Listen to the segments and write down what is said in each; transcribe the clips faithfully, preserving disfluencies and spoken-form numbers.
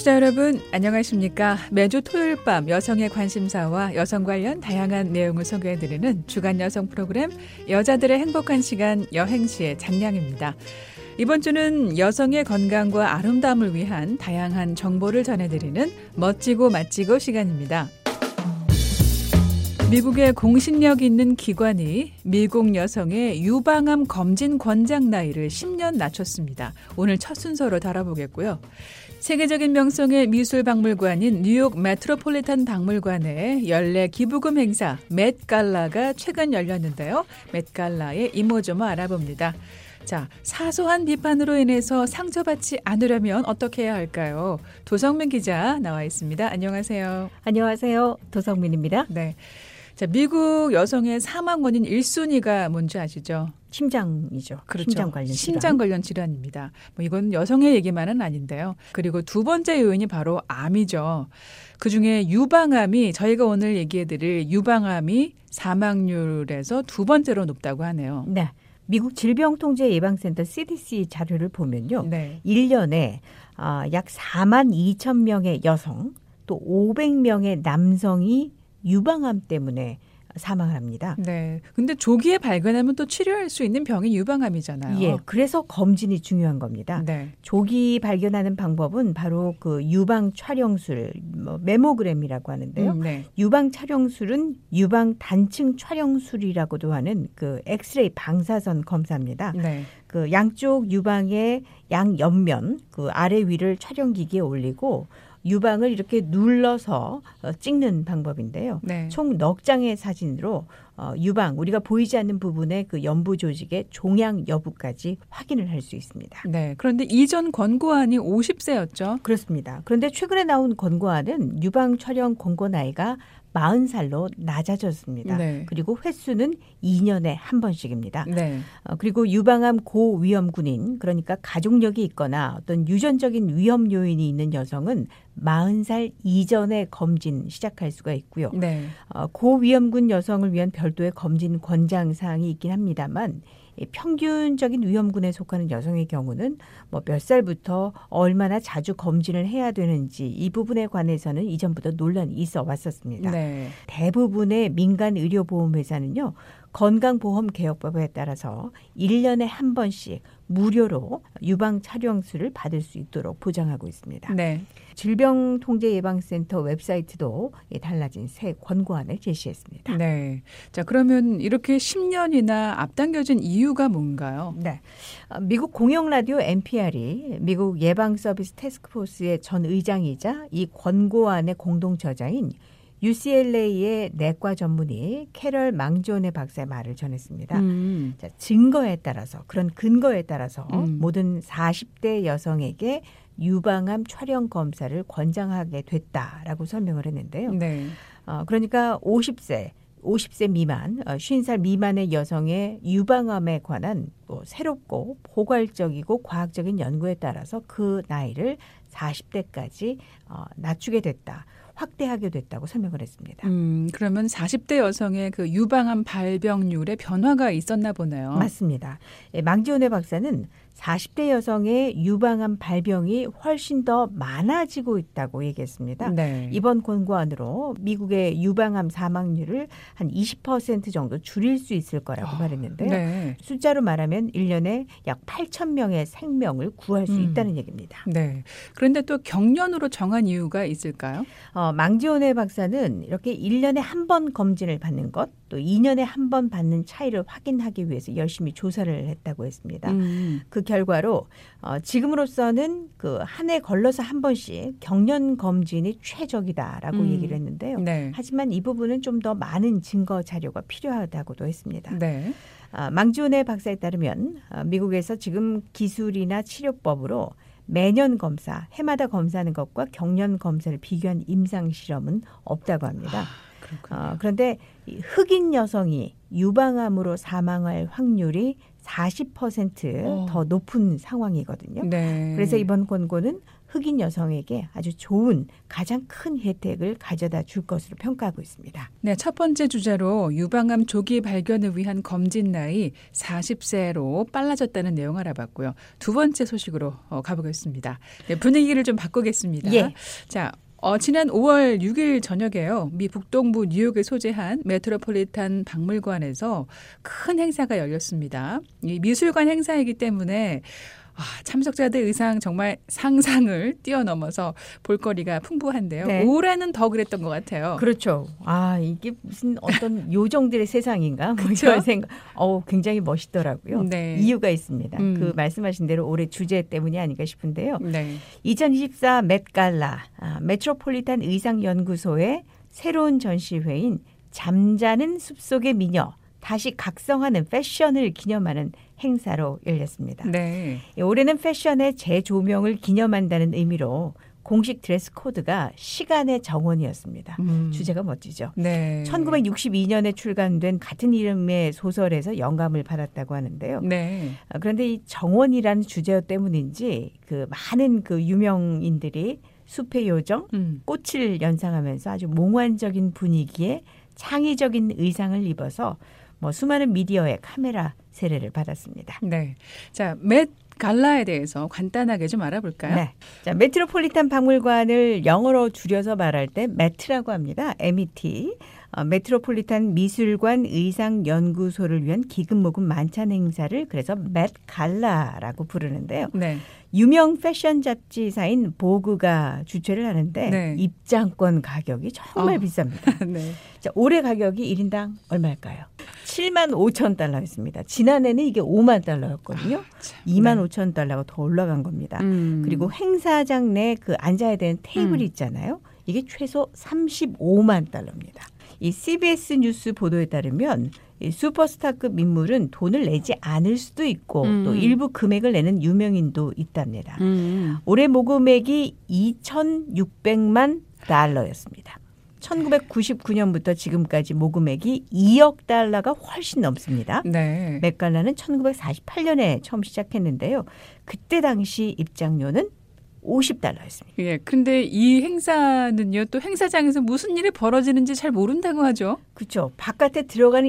청취자 여러분 안녕하십니까. 매주 토요일 밤 여성의 관심사와 여성 관련 다양한 내용을 소개해드리는 주간 여성 프로그램 여자들의 행복한 시간 여행시의 장량입니다. 이번 주는 여성의 건강과 아름다움을 위한 다양한 정보를 전해드리는 멋지고 맛지고 시간입니다. 미국의 공신력 있는 기관이 미국 여성의 유방암 검진 권장 나이를 십 년 낮췄습니다. 오늘 첫 순서로 다뤄보겠고요. 세계적인 명성의 미술박물관인 뉴욕 메트로폴리탄 박물관의 연례 기부금 행사 맷갈라가 최근 열렸는데요. 맷갈라의 이모저모 알아봅니다. 자, 사소한 비판으로 인해서 상처받지 않으려면 어떻게 해야 할까요? 도성민 기자 나와 있습니다. 안녕하세요. 안녕하세요. 도성민입니다. 네. 자, 미국 여성의 사망 원인 일 순위가 뭔지 아시죠? 심장이죠. 그렇죠. 심장 관련 질환. 심장 관련 질환입니다. 뭐 이건 여성의 얘기만은 아닌데요. 그리고 두 번째 요인이 바로 암이죠. 그중에 유방암이 저희가 오늘 얘기해드릴 유방암이 사망률에서 두 번째로 높다고 하네요. 네. 미국 질병통제예방센터 씨디씨 자료를 보면요. 네. 일 년에 약 사만 이천 명의 여성 또 오백 명의 남성이 유방암 때문에 사망을 합니다. 네. 근데 조기에 발견하면 또 치료할 수 있는 병이 유방암이잖아요. 예. 그래서 검진이 중요한 겁니다. 네. 조기 발견하는 방법은 바로 그 유방 촬영술, 뭐 메모그램이라고 하는데요. 음, 네. 유방 촬영술은 유방 단층 촬영술이라고도 하는 그 엑스레이 방사선 검사입니다. 네. 그 양쪽 유방의 양 옆면 그 아래 위를 촬영기기에 올리고 유방을 이렇게 눌러서 찍는 방법인데요. 네. 총 넉 장의 사진으로 유방, 우리가 보이지 않는 부분의 그 연부 조직의 종양 여부까지 확인을 할 수 있습니다. 네. 그런데 이전 권고안이 오십 세였죠. 그렇습니다. 그런데 최근에 나온 권고안은 유방 촬영 권고 나이가 마흔 살로 낮아졌습니다. 네. 그리고 횟수는 이 년에 한 번씩입니다. 네. 어, 그리고 유방암 고위험 군인, 그러니까 가족력이 있거나 어떤 유전적인 위험 요인이 있는 여성은 마흔 살 이전에 검진 시작할 수가 있고요. 네. 어, 고위험군 여성을 위한 별도의 검진 권장 사항이 있긴 합니다만 평균적인 위험군에 속하는 여성의 경우는 뭐 몇 살부터 얼마나 자주 검진을 해야 되는지 이 부분에 관해서는 이전부터 논란이 있어 왔었습니다. 네. 대부분의 민간 의료보험회사는요. 건강보험개혁법에 따라서 일 년에 한 번씩 무료로 유방 촬영술을 받을 수 있도록 보장하고 있습니다. 네. 질병통제예방센터 웹사이트도 달라진 새 권고안을 제시했습니다. 네. 자, 그러면 이렇게 십 년이나 앞당겨진 이유가 뭔가요? 네. 미국 공영라디오 엔피알이 미국 예방서비스 태스크포스의 전 의장이자 이 권고안의 공동 저자인 유씨엘에이의 내과 전문의 캐럴 망존의 박사의 말을 전했습니다. 음. 자, 증거에 따라서 그런 근거에 따라서 음. 모든 사십 대 여성에게 유방암 촬영 검사를 권장하게 됐다라고 설명을 했는데요. 네. 어, 그러니까 오십 세, 오십 세 미만, 쉰 살 미만의 여성의 유방암에 관한 뭐 새롭고 포괄적이고 과학적인 연구에 따라서 그 나이를 사십 대까지 어, 낮추게 됐다. 확대하게 됐다고 설명을 했습니다. 음, 그러면 사십 대 여성의 그 유방암 발병률에 변화가 있었나 보네요. 맞습니다. 예, 망지온의 박사는 사십 대 여성의 유방암 발병이 훨씬 더 많아지고 있다고 얘기했습니다. 네. 이번 권고안으로 미국의 유방암 사망률을 한 이십 퍼센트 정도 줄일 수 있을 거라고 말했는데요. 네. 숫자로 말하면 일 년에 약 팔천 명의 생명을 구할 수 음. 있다는 얘기입니다. 네. 그런데 또 경련으로 정한 이유가 있을까요? 어, 망지온의 박사는 이렇게 일 년에 한 번 검진을 받는 것, 또 이 년에 한 번 받는 차이를 확인하기 위해서 열심히 조사를 했다고 했습니다. 음. 그 결과로 어, 지금으로서는 그 한 해 걸러서 한 번씩 경련 검진이 최적이다라고 음. 얘기를 했는데요. 네. 하지만 이 부분은 좀 더 많은 증거 자료가 필요하다고도 했습니다. 네. 아, 망지온의 박사에 따르면 아, 미국에서 지금 기술이나 치료법으로 매년 검사, 해마다 검사하는 것과 경련 검사를 비교한 임상 실험은 없다고 합니다. 아, 어, 그런데 흑인 여성이 유방암으로 사망할 확률이 사십 퍼센트 더 높은 상황이거든요. 네. 그래서 이번 권고는 흑인 여성에게 아주 좋은 가장 큰 혜택을 가져다 줄 것으로 평가하고 있습니다. 네, 첫 번째 주제로 유방암 조기 발견을 위한 검진 나이 사십 세로 빨라졌다는 내용 알아봤고요. 두 번째 소식으로 어, 가보겠습니다. 네, 분위기를 좀 바꾸겠습니다. 예. 자, 어, 지난 오월 육일 저녁에요. 미 북동부 뉴욕에 소재한 메트로폴리탄 박물관에서 큰 행사가 열렸습니다. 이 미술관 행사이기 때문에 아, 참석자들 의상 정말 상상을 뛰어넘어서 볼거리가 풍부한데요. 네. 올해는 더 그랬던 것 같아요. 그렇죠. 아, 이게 무슨 어떤 요정들의 세상인가? 뭐 그렇죠? 이런 생각. 어, 굉장히 멋있더라고요. 네. 이유가 있습니다. 음. 그 말씀하신 대로 올해 주제 때문이 아닌가 싶은데요. 네. 이천이십사 맷갈라 아, 메트로폴리탄 의상연구소의 새로운 전시회인 잠자는 숲속의 미녀 다시 각성하는 패션을 기념하는 행사로 열렸습니다. 네. 올해는 패션의 재조명을 기념한다는 의미로 공식 드레스 코드가 시간의 정원이었습니다. 음. 주제가 멋지죠. 네. 천구백육십이 년에 출간된 같은 이름의 소설에서 영감을 받았다고 하는데요. 네. 그런데 이 정원이라는 주제 때문인지 그 많은 그 유명인들이 숲의 요정, 음. 꽃을 연상하면서 아주 몽환적인 분위기에 창의적인 의상을 입어서 뭐 수많은 미디어의 카메라 세례를 받았습니다. 네. 자, 맷 갈라에 대해서 간단하게 좀 알아볼까요? 네. 자, 메트로폴리탄 박물관을 영어로 줄여서 말할 때 메트라고 합니다. 엠이티. 어, 메트로폴리탄 미술관 의상연구소를 위한 기금모금 만찬 행사를 그래서 맷 갈라라고 부르는데요. 네. 유명 패션 잡지사인 보그가 주최를 하는데 네. 입장권 가격이 정말 어. 비쌉니다. 네. 자, 올해 가격이 일 인당 얼마일까요? 칠만 오천 달러였습니다. 지난해는 이게 오만 달러였거든요. 아, 참. 이만 네. 오천 달러가 더 올라간 겁니다. 음. 그리고 행사장 내 그 앉아야 되는 테이블이 음. 있잖아요. 이게 최소 삼십오만 달러입니다. 이 씨비에스 뉴스 보도에 따르면 이 슈퍼스타급 인물은 돈을 내지 않을 수도 있고 음. 또 일부 금액을 내는 유명인도 있답니다. 음. 올해 모금액이 이천육백만 달러였습니다. 천구백구십구 년부터 지금까지 모금액이 이억 달러가 훨씬 넘습니다. 네. 맷갈라는 천구백사십팔 년에 처음 시작했는데요. 그때 당시 입장료는 오십 달러였습니다. 예. 근데 이 행사는요, 또 행사장에서 무슨 일이 벌어지는지 잘 모른다고 하죠. 그렇죠. 바깥에 들어가는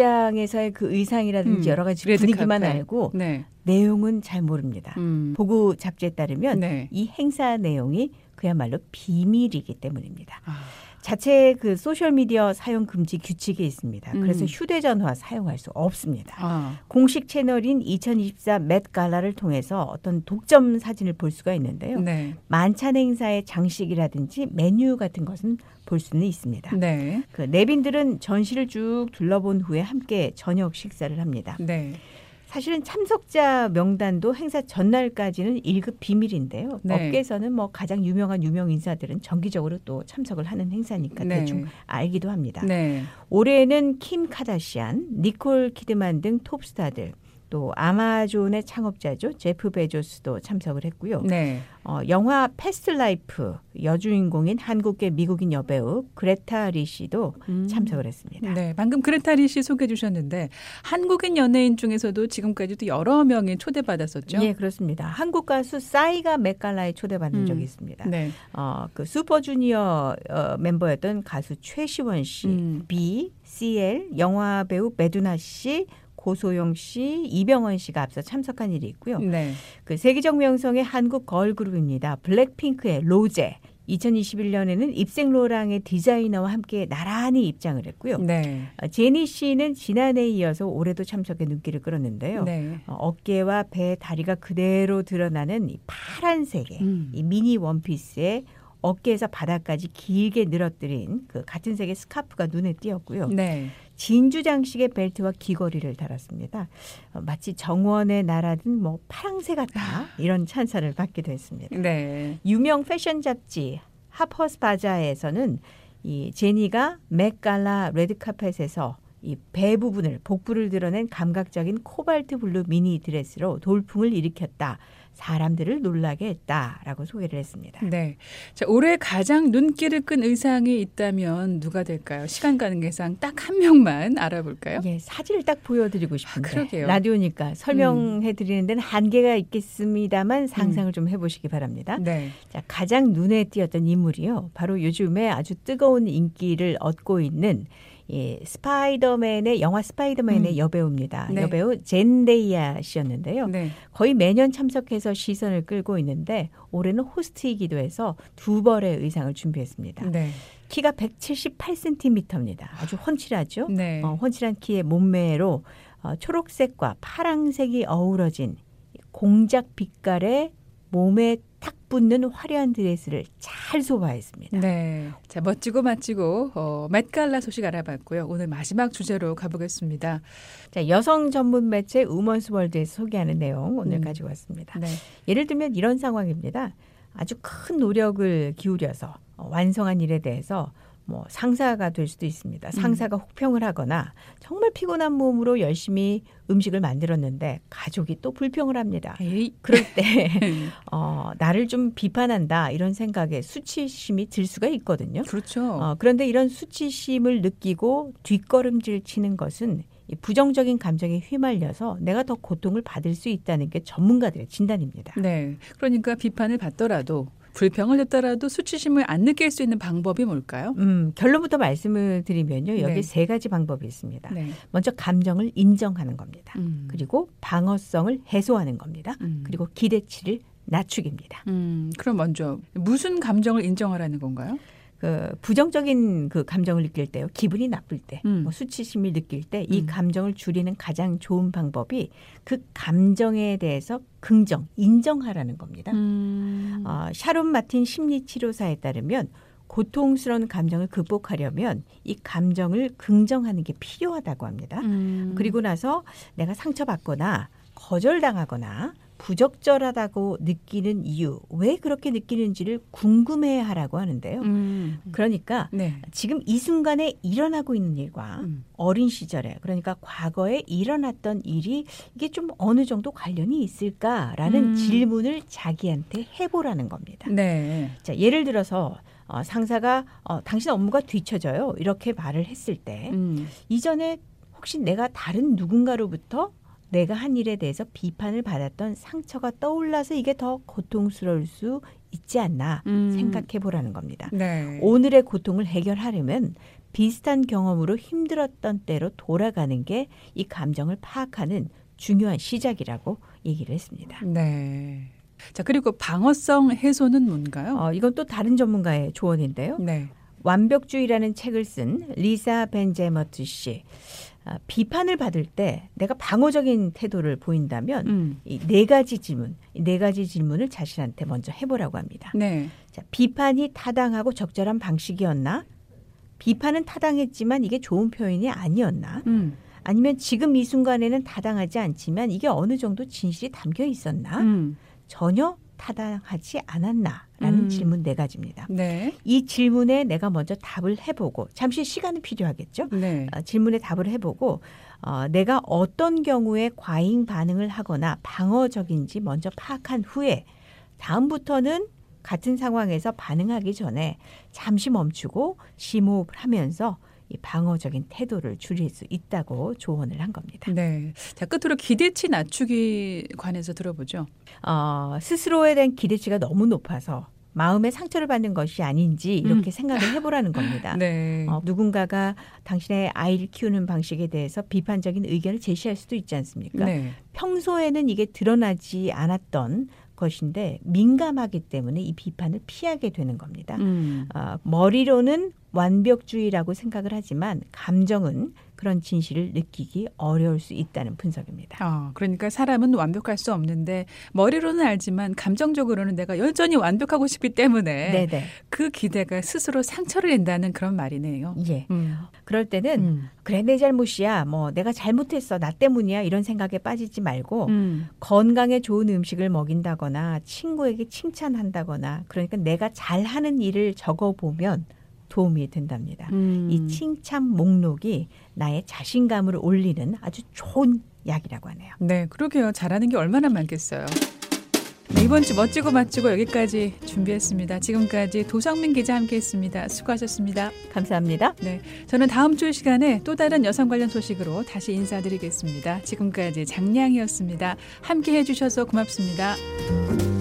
입장에서의 그 의상이라든지 음, 여러 가지 레드 분위기만 카페. 알고 네. 내용은 잘 모릅니다. 음. 보고 잡지에 따르면 네. 이 행사 내용이 그야말로 비밀이기 때문입니다. 아. 자체 그 소셜미디어 사용 금지 규칙이 있습니다. 그래서 음. 휴대전화 사용할 수 없습니다. 아. 공식 채널인 이천이십사 맷갈라를 통해서 어떤 독점 사진을 볼 수가 있는데요. 네. 만찬 행사의 장식이라든지 메뉴 같은 것은 볼 수는 있습니다. 네. 그 내빈들은 전시를 쭉 둘러본 후에 함께 저녁 식사를 합니다. 네. 사실은 참석자 명단도 행사 전날까지는 일 급 비밀인데요. 네. 업계에서는 뭐 가장 유명한 유명 인사들은 정기적으로 또 참석을 하는 행사니까 네. 대충 알기도 합니다. 네. 올해는 킴 카다시안, 니콜 키드만 등 톱스타들, 또 아마존의 창업자죠. 제프 베조스도 참석을 했고요. 네. 어, 영화 패스트 라이프 여주인공인 한국계 미국인 여배우 그레타 리 씨도 음. 참석을 했습니다. 네. 방금 그레타 리 씨 소개해 주셨는데 한국인 연예인 중에서도 지금까지도 여러 명이 초대받았었죠. 예, 그렇습니다. 한국 가수 싸이가 맷갈라에 초대받은 음. 적이 있습니다. 네. 어, 그 슈퍼주니어 어, 멤버였던 가수 최시원 씨, 음. B, 씨엘, 영화 배우 배두나 씨, 고소영 씨, 이병헌 씨가 앞서 참석한 일이 있고요. 네. 그 세계적 명성의 한국 걸그룹입니다. 블랙핑크의 로제. 이천이십일 년에는 입생로랑의 디자이너와 함께 나란히 입장을 했고요. 네. 어, 제니 씨는 지난해에 이어서 올해도 참석에 눈길을 끌었는데요. 네. 어, 어깨와 배, 다리가 그대로 드러나는 이 파란색의 음. 이 미니 원피스에 어깨에서 바닥까지 길게 늘어뜨린 그 같은 색의 스카프가 눈에 띄었고요. 네. 진주 장식의 벨트와 귀걸이를 달았습니다. 어, 마치 정원의 나라든 뭐 파랑새 같다 이런 찬사를 받기도 했습니다. 네. 유명 패션 잡지 하퍼스 바자에서는 이 제니가 맷갈라 레드카펫에서 이 배 부분을 복부를 드러낸 감각적인 코발트 블루 미니 드레스로 돌풍을 일으켰다. 사람들을 놀라게 했다라고 소개를 했습니다. 네. 자, 올해 가장 눈길을 끈 의상이 있다면 누가 될까요? 시간 가는 계상 딱 한 명만 알아볼까요? 예, 사진을 딱 보여드리고 싶은데 아, 그러게요. 라디오니까 설명해드리는 데는 한계가 있겠습니다만 상상을 음. 좀 해보시기 바랍니다. 네. 자, 가장 눈에 띄었던 인물이요. 바로 요즘에 아주 뜨거운 인기를 얻고 있는 예, 스파이더맨의 영화 스파이더맨의 음. 여배우입니다. 네. 여배우 젠데이아 씨였는데요. 네. 거의 매년 참석해서 시선을 끌고 있는데 올해는 호스트이기도 해서 두 벌의 의상을 준비했습니다. 네. 키가 백칠십팔 센티미터입니다. 아주 훤칠하죠. 네. 어, 훤칠한 키의 몸매로 어, 초록색과 파랑색이 어우러진 공작 빛깔의 몸에 탁 붙는 화려한 드레스를 잘 소화했습니다. 네, 자 멋지고 멋지고 어, 맷갈라 소식 알아봤고요. 오늘 마지막 주제로 가보겠습니다. 자, 여성 전문 매체 우먼스 월드에서 소개하는 내용 오늘 음. 가지고 왔습니다. 네. 예를 들면 이런 상황입니다. 아주 큰 노력을 기울여서 어, 완성한 일에 대해서 뭐 상사가 될 수도 있습니다. 상사가 음. 혹평을 하거나 정말 피곤한 몸으로 열심히 음식을 만들었는데 가족이 또 불평을 합니다. 에이. 그럴 때 어, 나를 좀 비판한다 이런 생각에 수치심이 들 수가 있거든요. 그렇죠. 어, 그런데 이런 수치심을 느끼고 뒷걸음질 치는 것은 이 부정적인 감정에 휘말려서 내가 더 고통을 받을 수 있다는 게 전문가들의 진단입니다. 네, 그러니까 비판을 받더라도 불평을 듣더라도 수치심을 안 느낄 수 있는 방법이 뭘까요? 음, 결론부터 말씀을 드리면요. 여기 네. 세 가지 방법이 있습니다. 네. 먼저 감정을 인정하는 겁니다. 음. 그리고 방어성을 해소하는 겁니다. 음. 그리고 기대치를 낮추기입니다. 음, 그럼 먼저 무슨 감정을 인정하라는 건가요? 그 부정적인 그 감정을 느낄 때요. 기분이 나쁠 때, 음. 뭐 수치심을 느낄 때 이 음. 감정을 줄이는 가장 좋은 방법이 그 감정에 대해서 긍정, 인정하라는 겁니다. 음. 어, 샤론 마틴 심리치료사에 따르면 고통스러운 감정을 극복하려면 이 감정을 긍정하는 게 필요하다고 합니다. 음. 그리고 나서 내가 상처받거나 거절당하거나 부적절하다고 느끼는 이유, 왜 그렇게 느끼는지를 궁금해하라고 하는데요. 음. 그러니까 네. 지금 이 순간에 일어나고 있는 일과 음. 어린 시절에 그러니까 과거에 일어났던 일이 이게 좀 어느 정도 관련이 있을까라는 음. 질문을 자기한테 해보라는 겁니다. 네. 자, 예를 들어서 어, 상사가 어, 당신 업무가 뒤처져요. 이렇게 말을 했을 때 음. 이전에 혹시 내가 다른 누군가로부터 내가 한 일에 대해서 비판을 받았던 상처가 떠올라서 이게 더 고통스러울 수 있지 않나 음. 생각해 보라는 겁니다. 네. 오늘의 고통을 해결하려면 비슷한 경험으로 힘들었던 때로 돌아가는 게 이 감정을 파악하는 중요한 시작이라고 얘기를 했습니다. 네. 자, 그리고 방어성 해소는 뭔가요? 어, 이건 또 다른 전문가의 조언인데요. 네. 완벽주의라는 책을 쓴 리사 벤제머트 씨. 아, 비판을 받을 때 내가 방어적인 태도를 보인다면 음. 이 네 가지 질문, 이 네 가지 질문을 자신한테 먼저 해보라고 합니다. 네. 자, 비판이 타당하고 적절한 방식이었나? 비판은 타당했지만 이게 좋은 표현이 아니었나? 음. 아니면 지금 이 순간에는 타당하지 않지만 이게 어느 정도 진실이 담겨 있었나? 음. 전혀 타당하지 않았나라는 음. 질문 네 가지입니다. 네. 이 질문에 내가 먼저 답을 해보고 잠시 시간은 필요하겠죠. 네. 어, 질문에 답을 해보고 어, 내가 어떤 경우에 과잉 반응을 하거나 방어적인지 먼저 파악한 후에 다음부터는 같은 상황에서 반응하기 전에 잠시 멈추고 심호흡을 하면서 이 방어적인 태도를 줄일 수 있다고 조언을 한 겁니다. 네. 자, 끝으로 기대치 낮추기 관해서 들어보죠. 어, 스스로에 대한 기대치가 너무 높아서 마음에 상처를 받는 것이 아닌지 이렇게 음. 생각을 해보라는 겁니다. 네. 어, 누군가가 당신의 아이를 키우는 방식에 대해서 비판적인 의견을 제시할 수도 있지 않습니까? 네. 평소에는 이게 드러나지 않았던 것인데 민감하기 때문에 이 비판을 피하게 되는 겁니다. 음. 어, 머리로는 완벽주의라고 생각을 하지만 감정은 그런 진실을 느끼기 어려울 수 있다는 분석입니다. 어, 그러니까 사람은 완벽할 수 없는데 머리로는 알지만 감정적으로는 내가 여전히 완벽하고 싶기 때문에 네네. 그 기대가 스스로 상처를 낸다는 그런 말이네요. 예. 음. 그럴 때는 음. 그래 내 잘못이야. 뭐 내가 잘못했어. 나 때문이야. 이런 생각에 빠지지 말고 음. 건강에 좋은 음식을 먹인다거나 친구에게 칭찬한다거나 그러니까 내가 잘하는 일을 적어보면 도움이 된답니다. 음. 이 칭찬 목록이 나의 자신감을 올리는 아주 좋은 약이라고 하네요. 네, 그러게요. 잘하는 게 얼마나 많겠어요. 네, 이번 주 멋지고 맛지고 여기까지 준비했습니다. 지금까지 도성민 기자 함께했습니다. 수고하셨습니다. 감사합니다. 네, 저는 다음 주 시간에 또 다른 여성 관련 소식으로 다시 인사드리겠습니다. 지금까지 장량이었습니다. 함께해 주셔서 고맙습니다.